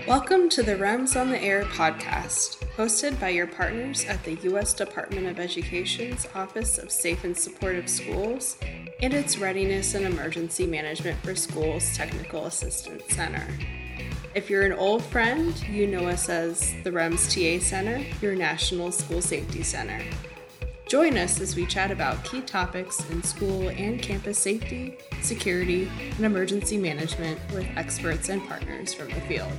Welcome to the REMS on the Air podcast, hosted by your partners at the U.S. Department of Education's Office of Safe and Supportive Schools and its Readiness and Emergency Management for Schools Technical Assistance Center. If you're an old friend, you know us as the REMS TA Center, your National School Safety Center. Join us as we chat about key topics in school and campus safety, security, and emergency management with experts and partners from the field.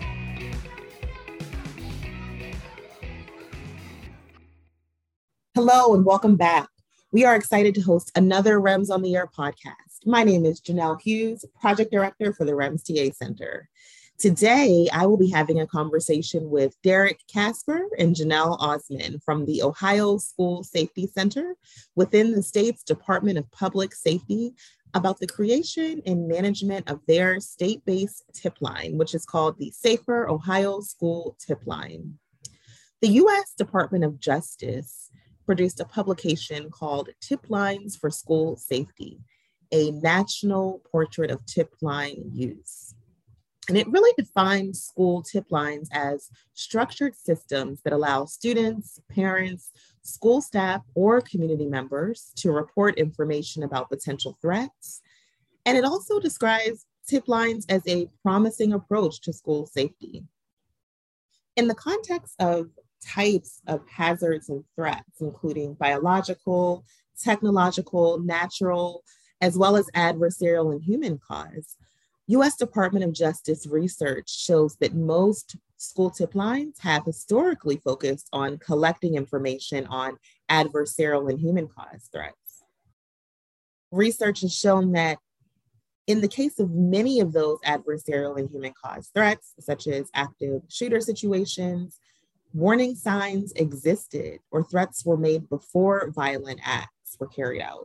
Hello and welcome back. We are excited to host another REMS on the Air podcast. My name is Janelle Hughes, Project Director for the REMS TA Center. Today, I will be having a conversation with Derek Casper and Janelle Osman from the Ohio School Safety Center within the state's Department of Public Safety about the creation and management of their state-based tip line, which is called the Safer Ohio School Tip Line. The U.S. Department of Justice produced a publication called Tip Lines for School Safety, a national portrait of tip line use. And it really defines school tip lines as structured systems that allow students, parents, school staff, or community members to report information about potential threats. And it also describes tip lines as a promising approach to school safety. In the context of types of hazards and threats, including biological, technological, natural, as well as adversarial and human cause, U.S. Department of Justice research shows that most school tip lines have historically focused on collecting information on adversarial and human cause threats. Research has shown that in the case of many of those adversarial and human cause threats, such as active shooter situations, warning signs existed or threats were made before violent acts were carried out.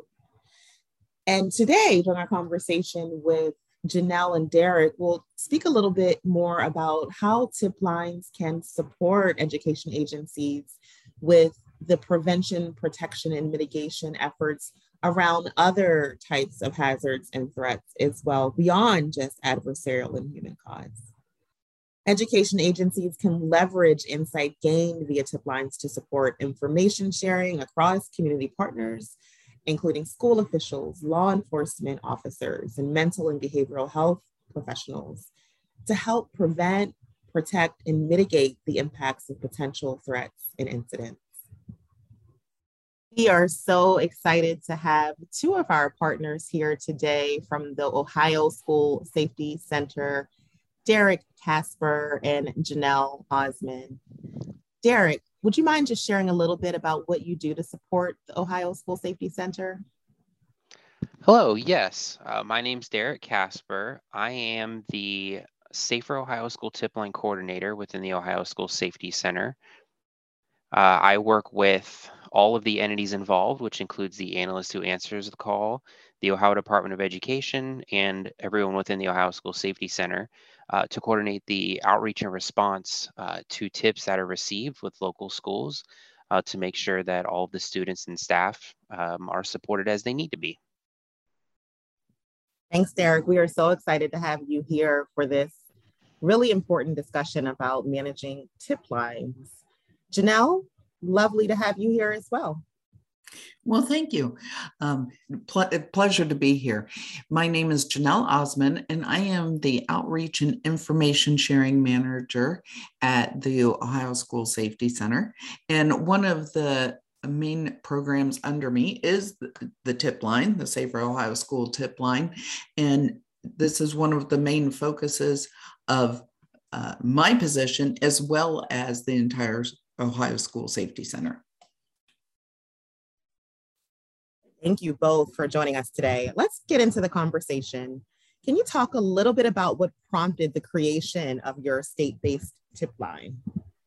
And today, during our conversation with Janelle and Derek, we'll speak a little bit more about how tip lines can support education agencies with the prevention, protection, and mitigation efforts around other types of hazards and threats as well, beyond just adversarial and human cause. Education agencies can leverage insight gained via tip lines to support information sharing across community partners, including school officials, law enforcement officers, and mental and behavioral health professionals, to help prevent, protect, and mitigate the impacts of potential threats and incidents. We are so excited to have two of our partners here today from the Ohio School Safety Center, Derek Casper and Janelle Osman. Derek, would you mind just sharing a little bit about what you do to support the Ohio School Safety Center? Hello, yes. My name's Derek Casper. I am the Safer Ohio School Tip Line Coordinator within the Ohio School Safety Center. I work with all of the entities involved, which includes the analyst who answers the call, the Ohio Department of Education, and everyone within the Ohio School Safety Center to coordinate the outreach and response to tips that are received with local schools to make sure that all of the students and staff are supported as they need to be. Thanks, Derek. We are so excited to have you here for this really important discussion about managing tip lines. Janelle, lovely to have you here as well. Well, thank you. Pleasure to be here. My name is Janelle Osman, and I am the Outreach and Information Sharing Manager at the Ohio School Safety Center. And one of the main programs under me is the tip line, the Safer Ohio School Tip Line. And this is one of the main focuses of my position, as well as the entire Ohio School Safety Center. Thank you both for joining us today. Let's get into the conversation. Can you talk a little bit about what prompted the creation of your state-based tip line?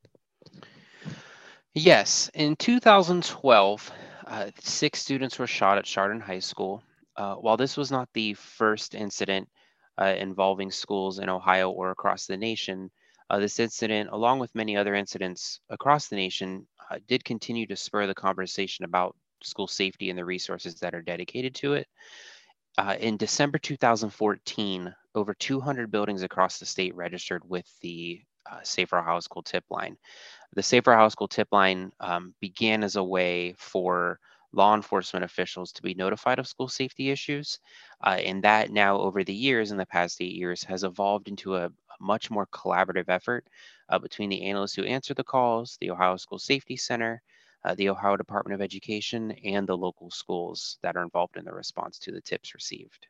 Yes, in 2012, 6 students were shot at Chardon High School. While this was not the first incident involving schools in Ohio or across the nation, this incident, along with many other incidents across the nation, did continue to spur the conversation about school safety and the resources that are dedicated to it. In December 2014, over 200 buildings across the state registered with the Safer Ohio School tip line. The Safer Ohio School tip line began as a way for law enforcement officials to be notified of school safety issues. And that now over the years, in the past 8 years, has evolved into a much more collaborative effort between the analysts who answer the calls, the Ohio School Safety Center, the Ohio Department of Education, and the local schools that are involved in the response to the tips received.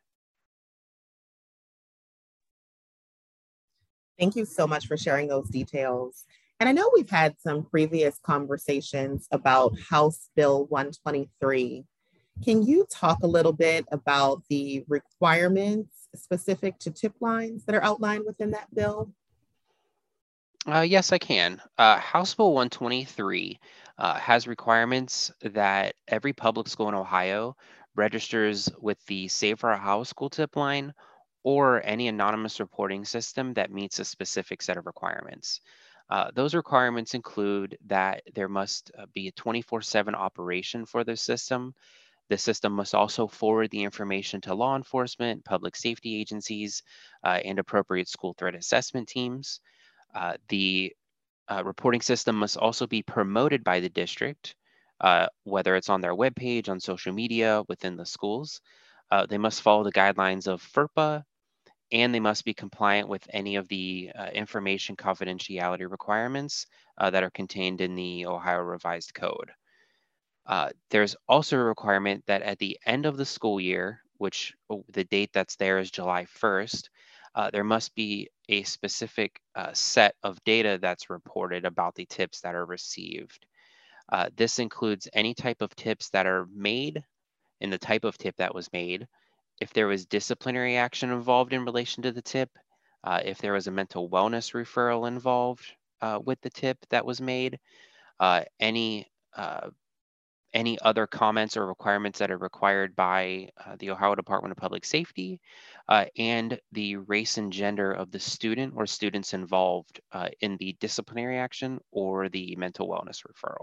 Thank you so much for sharing those details. And I know we've had some previous conversations about House Bill 123. Can you talk a little bit about the requirements specific to tip lines that are outlined within that bill? Yes, I can. House Bill 123 has requirements that every public school in Ohio registers with the Safer Ohio School tip line or any anonymous reporting system that meets a specific set of requirements. Those requirements include that there must be a 24/7 operation for the system. The system must also forward the information to law enforcement, public safety agencies, and appropriate school threat assessment teams. The reporting system must also be promoted by the district, whether it's on their webpage, on social media, within the schools. They must follow the guidelines of FERPA, and they must be compliant with any of the information confidentiality requirements that are contained in the Ohio Revised Code. There's also a requirement that at the end of the school year, which the date that's there is July 1st, there must be a specific set of data that's reported about the tips that are received. This includes any type of tips that are made and the type of tip that was made, if there was disciplinary action involved in relation to the tip, if there was a mental wellness referral involved with the tip that was made, uh, any uh, any other comments or requirements that are required by the Ohio Department of Public Safety, and the race and gender of the student or students involved in the disciplinary action or the mental wellness referral.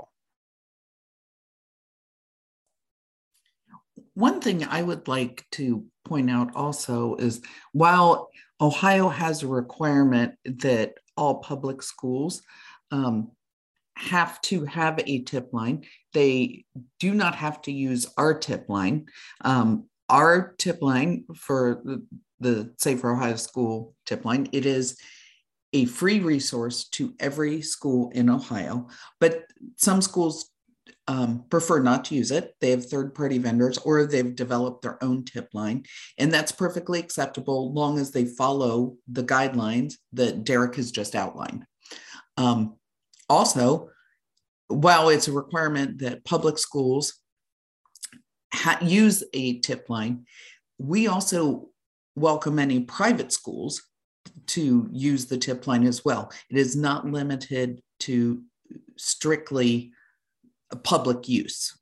One thing I would like to point out also is while Ohio has a requirement that all public schools have to have a tip line, they do not have to use our tip line. Our tip line for the Safer Ohio School tip line, it is a free resource to every school in Ohio, but some schools prefer not to use it. They have third-party vendors or they've developed their own tip line, and that's perfectly acceptable long as they follow the guidelines that Derek has just outlined. Also, while it's a requirement that public schools use a tip line, we also welcome any private schools to use the tip line as well. It is not limited to strictly public use.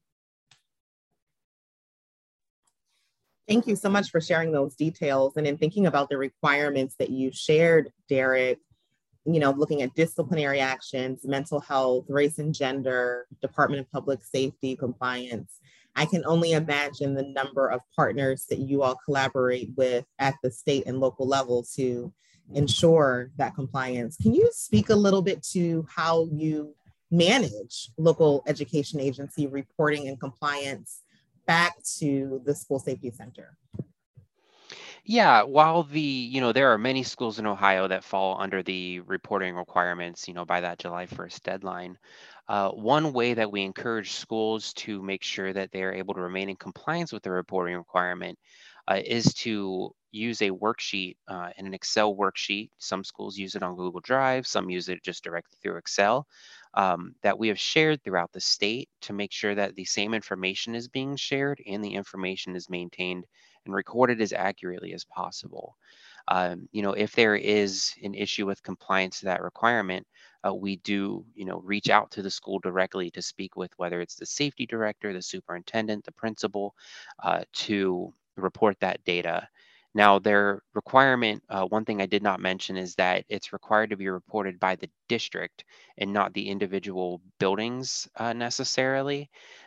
Thank you so much for sharing those details. And in thinking about the requirements that you shared, Derek, looking at disciplinary actions, mental health, race and gender, Department of Public Safety, compliance, I can only imagine the number of partners that you all collaborate with at the state and local level to ensure that compliance. Can you speak a little bit to how you manage local education agency reporting and compliance back to the school safety center? Yeah, while there are many schools in Ohio that fall under the reporting requirements, by that July 1st deadline. One way that we encourage schools to make sure that they are able to remain in compliance with the reporting requirement is to use a worksheet, an Excel worksheet. Some schools use it on Google Drive, some use it just directly through Excel, that we have shared throughout the state to make sure that the same information is being shared and the information is maintained and recorded as accurately as possible. If there is an issue with compliance to that requirement, we do, reach out to the school directly to speak with whether it's the safety director, the superintendent, the principal, to report that data. Now, their requirement, one thing I did not mention is that it's required to be reported by the district and not the individual buildings necessarily.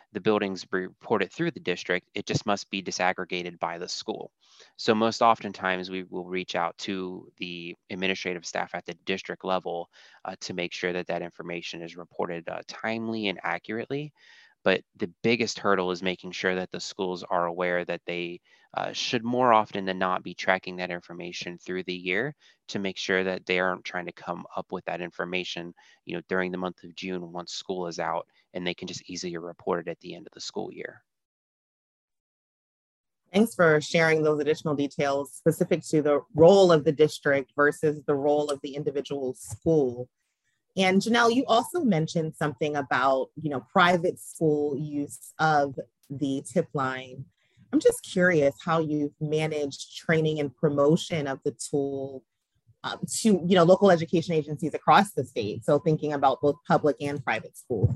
the buildings be reported through the district. It just must be disaggregated by the school. So most oftentimes we will reach out to the administrative staff at the district level to make sure that that information is reported timely and accurately. But the biggest hurdle is making sure that the schools are aware that they should more often than not be tracking that information through the year to make sure that they aren't trying to come up with that information, during the month of June once school is out, and they can just easily report it at the end of the school year. Thanks for sharing those additional details specific to the role of the district versus the role of the individual school. And Janelle, you also mentioned something about, private school use of the tip line. I'm just curious how you've managed training and promotion of the tool to, local education agencies across the state. So thinking about both public and private schools.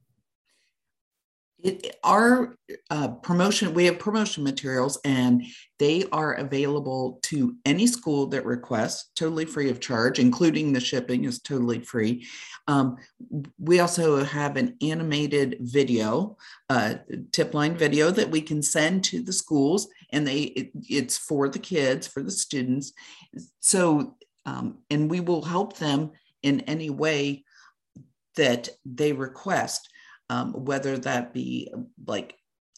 Our promotion, we have promotion materials, and they are available to any school that requests, totally free of charge, including the shipping is totally free. We also have an animated video, tip line video that we can send to the schools, and it's for the kids, for the students. So, and we will help them in any way that they request. Whether that be like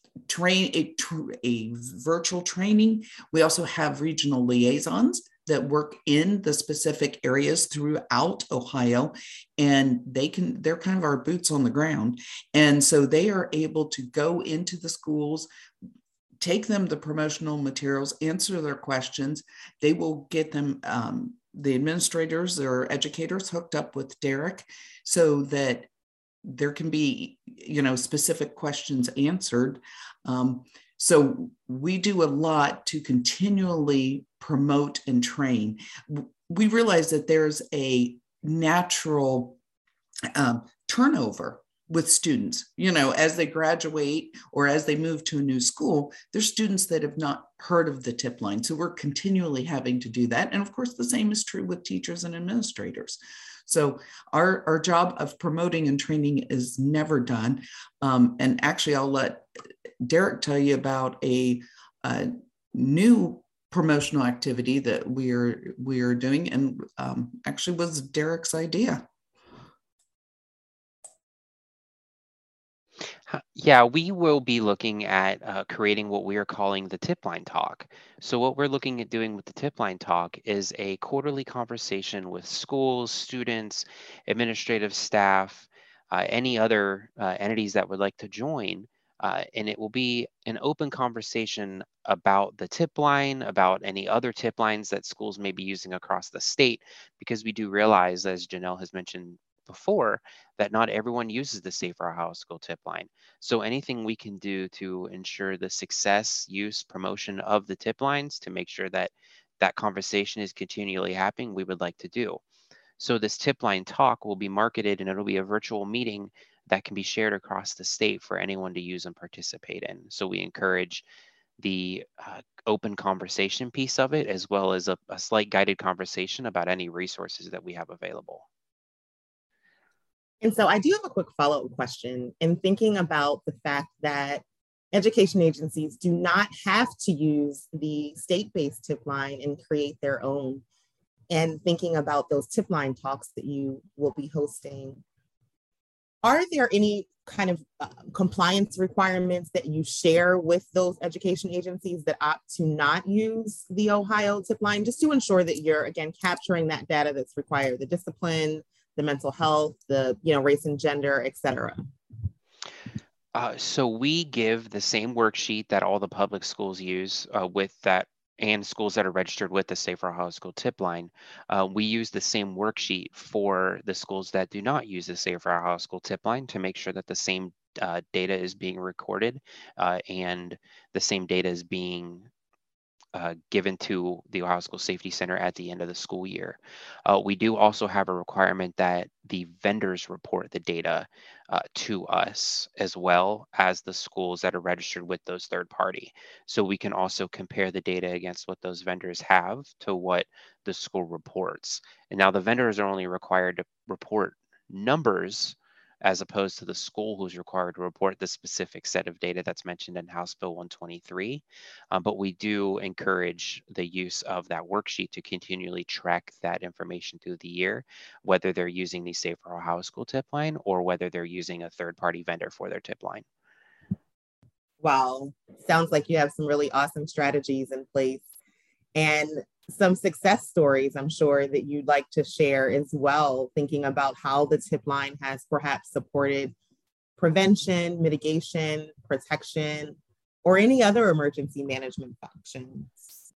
a virtual training. We also have regional liaisons that work in the specific areas throughout Ohio, and they're kind of our boots on the ground. And so they are able to go into the schools, take them the promotional materials, answer their questions. They will get them, the administrators or educators, hooked up with Derek so that there can be, specific questions answered. So we do a lot to continually promote and train. We realize that there's a natural turnover with students, as they graduate or as they move to a new school. There's students that have not heard of the tip line. So we're continually having to do that. And of course, the same is true with teachers and administrators. So our job of promoting and training is never done. And actually, I'll let Derek tell you about a new promotional activity that we are doing, and actually was Derek's idea. Yeah, we will be looking at creating what we are calling the Tip Line Talk. So what we're looking at doing with the Tip Line Talk is a quarterly conversation with schools, students, administrative staff, any other entities that would like to join. And it will be an open conversation about the tip line, about any other tip lines that schools may be using across the state, because we do realize, as Janelle has mentioned before, that not everyone uses the Safer Ohio School tip line. So anything we can do to ensure the success, use, promotion of the tip lines to make sure that that conversation is continually happening, we would like to do. So this tip line talk will be marketed, and it'll be a virtual meeting that can be shared across the state for anyone to use and participate in. So we encourage the open conversation piece of it, as well as a slight guided conversation about any resources that we have available. And so I do have a quick follow-up question in thinking about the fact that education agencies do not have to use the state-based tip line and create their own. And thinking about those tip line talks that you will be hosting, are there any kind of compliance requirements that you share with those education agencies that opt to not use the Ohio tip line, just to ensure that you're, again, capturing that data that's required, the discipline, the mental health, the race and gender, et cetera? So we give the same worksheet that all the public schools use with that, and schools that are registered with the Safer Ohio School tip line. We use the same worksheet for the schools that do not use the Safer Ohio School tip line to make sure that the same data is being recorded and the same data is being given to the Ohio School Safety Center at the end of the school year. We do also have a requirement that the vendors report the data to us, as well as the schools that are registered with those third party. So we can also compare the data against what those vendors have to what the school reports. And now the vendors are only required to report numbers as opposed to the school who's required to report the specific set of data that's mentioned in House Bill 123. But we do encourage the use of that worksheet to continually track that information through the year, whether they're using the Safer Ohio School tip line or whether they're using a third-party vendor for their tip line. Wow, sounds like you have some really awesome strategies in place and some success stories, I'm sure, that you'd like to share as well, thinking about how the tip line has perhaps supported prevention, mitigation, protection, or any other emergency management functions.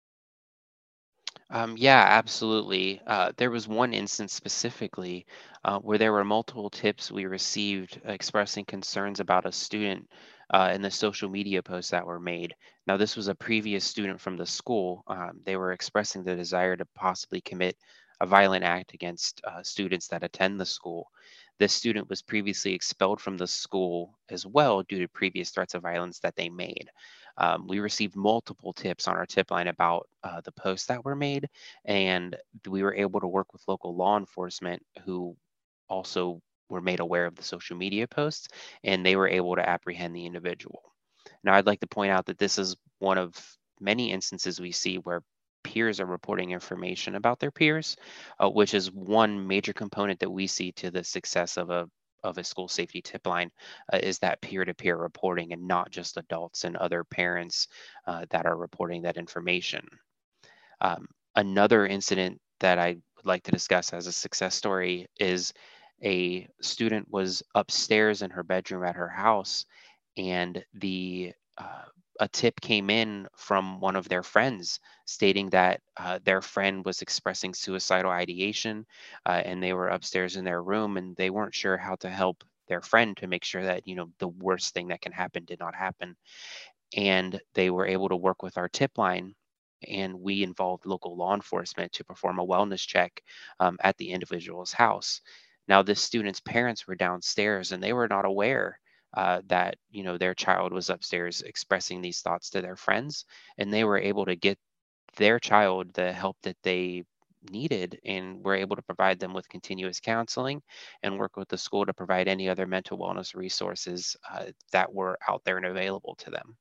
Yeah, absolutely. There was one instance specifically where there were multiple tips we received expressing concerns about a student in the social media posts that were made. Now, this was a previous student from the school. They were expressing the desire to possibly commit a violent act against students that attend the school. This student was previously expelled from the school as well due to previous threats of violence that they made. We received multiple tips on our tip line about the posts that were made, and we were able to work with local law enforcement who also were made aware of the social media posts, and they were able to apprehend the individual. Now, I'd like to point out that this is one of many instances we see where peers are reporting information about their peers, which is one major component that we see to the success of a school safety tip line, is that peer-to-peer reporting and not just adults and other parents that are reporting that information. Another incident that I would like to discuss as a success story is a student was upstairs in her bedroom at her house, and a tip came in from one of their friends stating that their friend was expressing suicidal ideation, and they were upstairs in their room and they weren't sure how to help their friend to make sure that, the worst thing that can happen did not happen. And they were able to work with our tip line, and we involved local law enforcement to perform a wellness check at the individual's house. Now, this student's parents were downstairs and they were not aware that their child was upstairs expressing these thoughts to their friends, and they were able to get their child the help that they needed, and were able to provide them with continuous counseling and work with the school to provide any other mental wellness resources that were out there and available to them.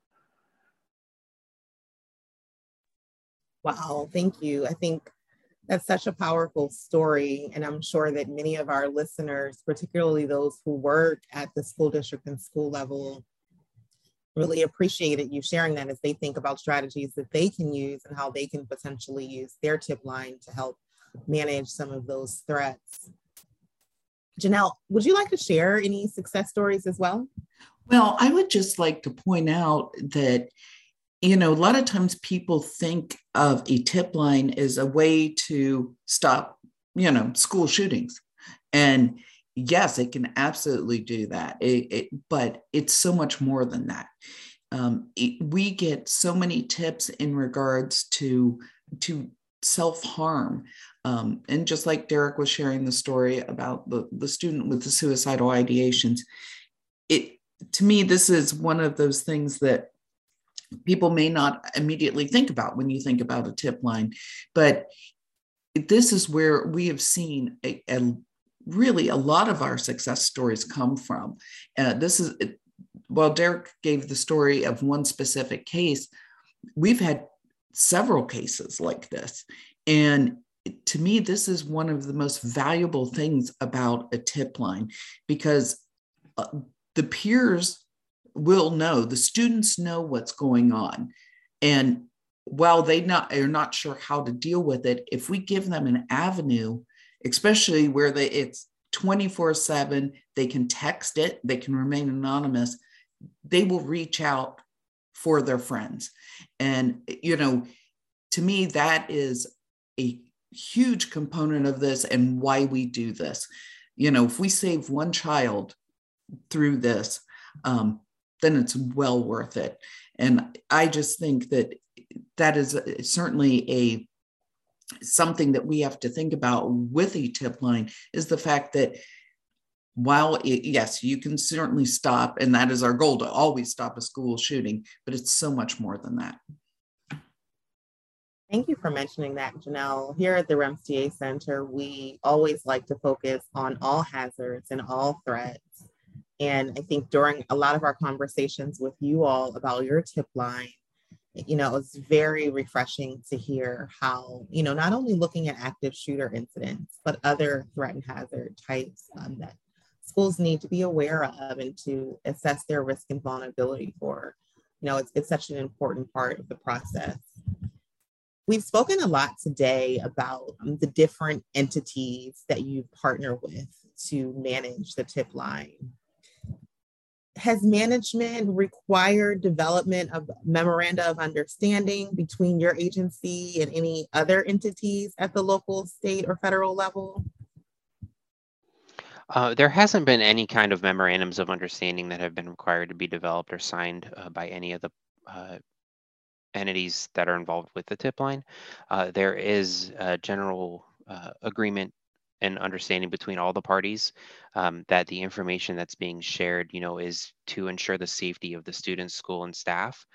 Wow, thank you. I think that's such a powerful story. And I'm sure that many of our listeners, particularly those who work at the school district and school level, really appreciated you sharing that as they think about strategies that they can use and how they can potentially use their tip line to help manage some of those threats. Janelle, would you like to share any success stories as well? Well, I would just like to point out that a lot of times people think of a tip line as a way to stop, school shootings. And yes, it can absolutely do that. But it's so much more than that. We get so many tips in regards to self-harm. And just like Derek was sharing the story about the student with the suicidal ideations, to me, this is one of those things that people may not immediately think about when you think about a tip line, but this is where we have seen really a lot of our success stories come from. Derek gave the story of one specific case. We've had several cases like this. And to me, this is one of the most valuable things about a tip line, because the peers will know, the students know what's going on. And while are not sure how to deal with it, if we give them an avenue, especially where it's 24/7, they can text it, they can remain anonymous, they will reach out for their friends. And, to me, that is a huge component of this and why we do this. If we save one child through this, then it's well worth it. And I just think that is certainly something that we have to think about with a tip line, is the fact that while yes, you can certainly stop, and that is our goal, to always stop a school shooting, but it's so much more than that. Thank you for mentioning that, Janelle. Here at the REMS-TA Center, we always like to focus on all hazards and all threats. And I think during a lot of our conversations with you all about your tip line, it's very refreshing to hear how, not only looking at active shooter incidents, but other threat and hazard types that schools need to be aware of and to assess their risk and vulnerability for. It's such an important part of the process. We've spoken a lot today about the different entities that you partner with to manage the tip line. Has management required development of memoranda of understanding between your agency and any other entities at the local, state, or federal level? There hasn't been any kind of memorandums of understanding that have been required to be developed or signed by any of the entities that are involved with the tip line. There is a general agreement and understanding between all the parties that the information that's being shared, is to ensure the safety of the students, school, and staff.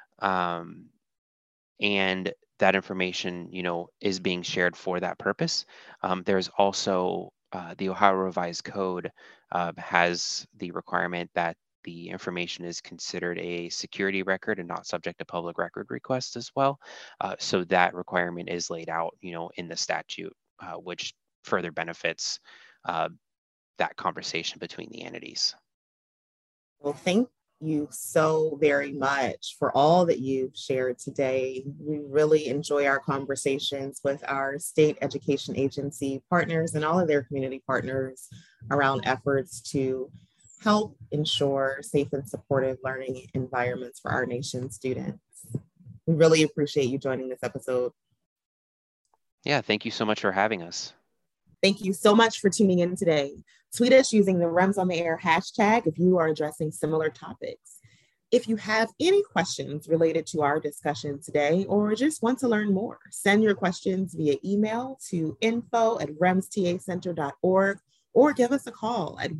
And that information, is being shared for that purpose. There's also the Ohio Revised Code has the requirement that the information is considered a security record and not subject to public record request as well. So that requirement is laid out, in the statute, which further benefits that conversation between the entities. Well, thank you so very much for all that you've shared today. We really enjoy our conversations with our state education agency partners and all of their community partners around efforts to help ensure safe and supportive learning environments for our nation's students. We really appreciate you joining this episode. Yeah, thank you so much for having us. Thank you so much for tuning in today. Tweet us using the REMS on the Air hashtag if you are addressing similar topics. If you have any questions related to our discussion today or just want to learn more, send your questions via email to info@remstacenter.org or give us a call at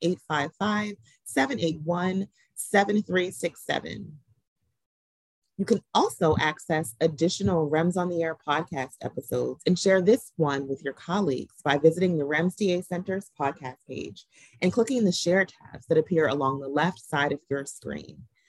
1-855-781-7367. You can also access additional REMS on the Air podcast episodes and share this one with your colleagues by visiting the REMS-TA Center's podcast page and clicking the share tabs that appear along the left side of your screen.